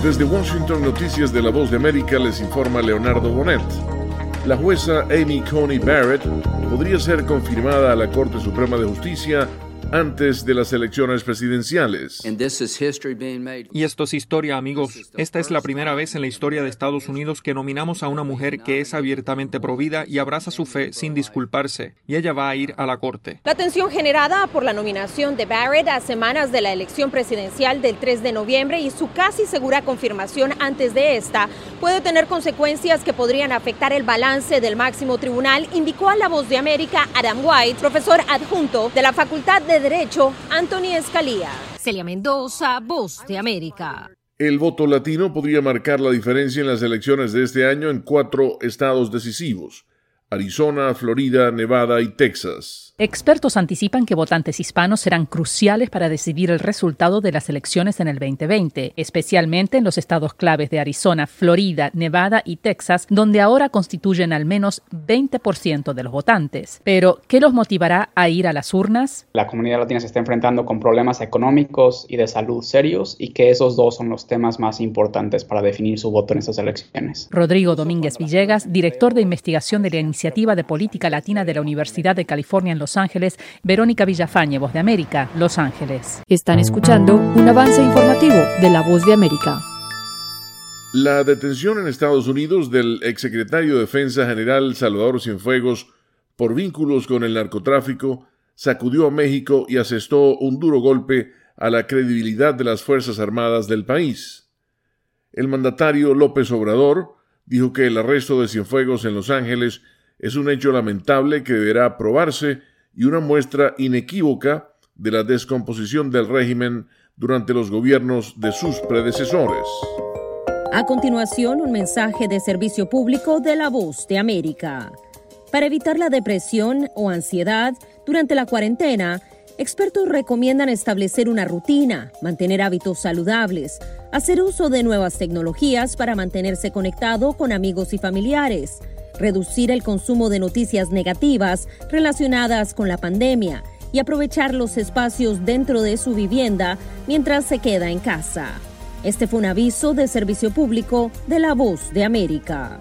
Desde Washington, Noticias de La Voz de América, les informa Leonardo Bonet. La jueza Amy Coney Barrett podría ser confirmada a la Corte Suprema de Justicia antes de las elecciones presidenciales. Y esto es historia, amigos. Esta es la primera vez en la historia de Estados Unidos que nominamos a una mujer que es abiertamente provida y abraza su fe sin disculparse. Y ella va a ir a la corte. La tensión generada por la nominación de Barrett a semanas de la elección presidencial del 3 de noviembre y su casi segura confirmación antes de esta puede tener consecuencias que podrían afectar el balance del máximo tribunal, indicó a La Voz de América Adam White, profesor adjunto de la Facultad de Derecho Anthony Scalia. Celia Mendoza, Voz de América. El voto latino podría marcar la diferencia en las elecciones de este año en 4 estados decisivos: Arizona, Florida, Nevada y Texas. Expertos anticipan que votantes hispanos serán cruciales para decidir el resultado de las elecciones en el 2020, especialmente en los estados claves de Arizona, Florida, Nevada y Texas, donde ahora constituyen al menos 20% de los votantes. Pero, ¿qué los motivará a ir a las urnas? La comunidad latina se está enfrentando con problemas económicos y de salud serios, y que esos dos son los temas más importantes para definir su voto en estas elecciones. Rodrigo Domínguez Villegas, director de investigación de la Iniciativa de Política Latina de la Universidad de California en Los Ángeles, Verónica Villafañe, Voz de América, Los Ángeles. Están escuchando un avance informativo de La Voz de América. La detención en Estados Unidos del exsecretario de Defensa General Salvador Cienfuegos por vínculos con el narcotráfico sacudió a México y asestó un duro golpe a la credibilidad de las Fuerzas Armadas del país. El mandatario López Obrador dijo que el arresto de Cienfuegos en Los Ángeles es un hecho lamentable que deberá probarse y una muestra inequívoca de la descomposición del régimen durante los gobiernos de sus predecesores. A continuación, un mensaje de servicio público de La Voz de América. Para evitar la depresión o ansiedad durante la cuarentena, expertos recomiendan establecer una rutina, mantener hábitos saludables, hacer uso de nuevas tecnologías para mantenerse conectado con amigos y familiares, reducir el consumo de noticias negativas relacionadas con la pandemia y aprovechar los espacios dentro de su vivienda mientras se queda en casa. Este fue un aviso de servicio público de La Voz de América.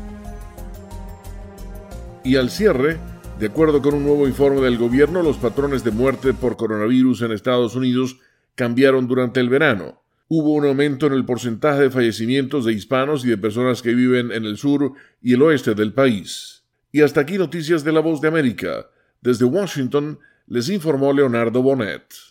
Y al cierre, de acuerdo con un nuevo informe del gobierno, los patrones de muerte por coronavirus en Estados Unidos cambiaron durante el verano. Hubo un aumento en el porcentaje de fallecimientos de hispanos y de personas que viven en el sur y el oeste del país. Y hasta aquí Noticias de La Voz de América. Desde Washington les informó Leonardo Bonet.